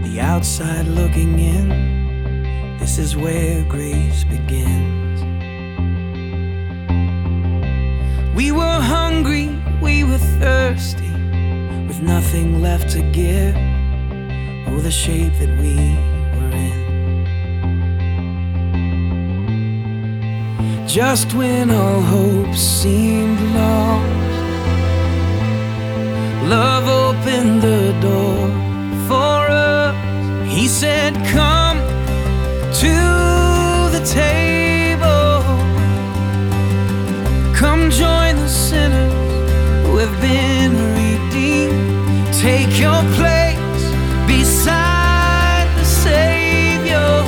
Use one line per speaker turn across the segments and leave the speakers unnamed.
the outside looking in, this is where grace begins. We were hungry, we were thirsty, with nothing left to give. Oh, the shape that we were in. Just when all hope seemed lost, love opened the door for us. He said, come to the table, come join the sinners who have been redeemed. Take your place beside the Savior,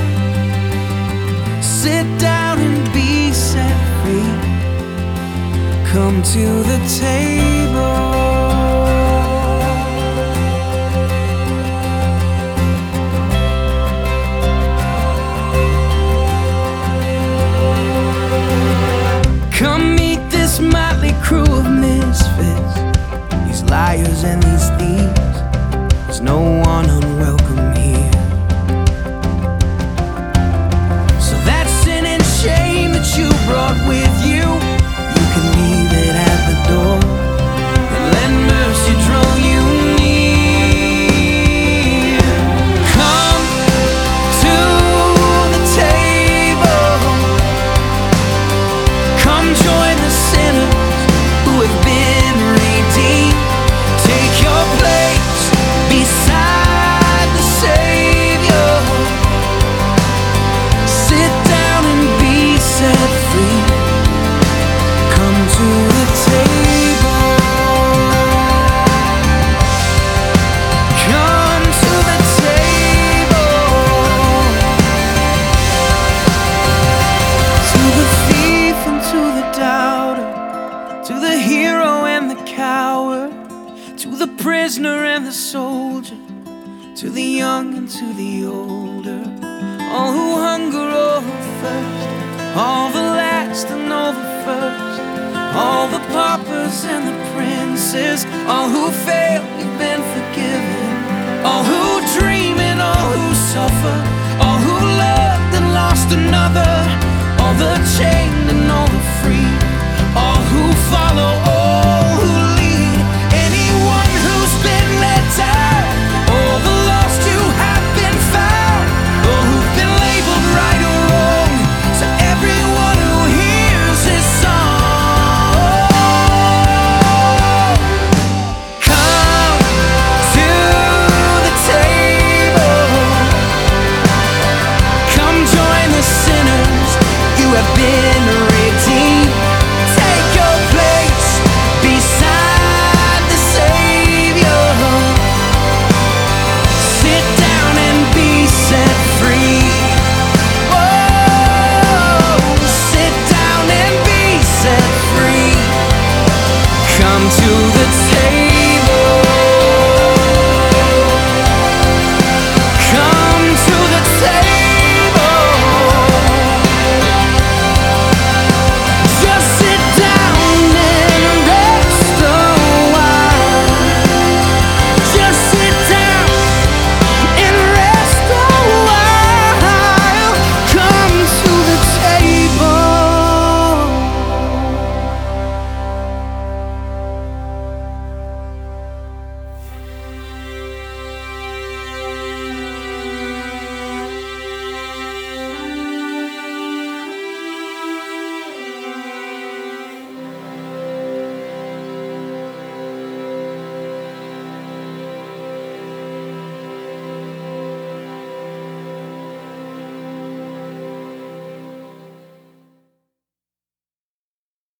sit down and be set free. Come to the table. Come meet this motley crew of misfits, these liars and these thieves. There's no one unwelcome here. So that sin and shame that you brought with you, you can leave it at the door and let mercy draw you near. Come to the table, come join the sinners who have been redeemed. Take your place beside the Savior, sit down and be set free. Come to the table. Come to the table. To the thief and to the doubter, to the hero and the coward, to the prisoner and the soldier, to the young and to the older, all who hunger, all who thirst, all the last and all the first, all the paupers and the princes, all who fail, you've been forgiven, all who dream and all who suffer, all who loved and lost another, all the chained and all the free, all who follow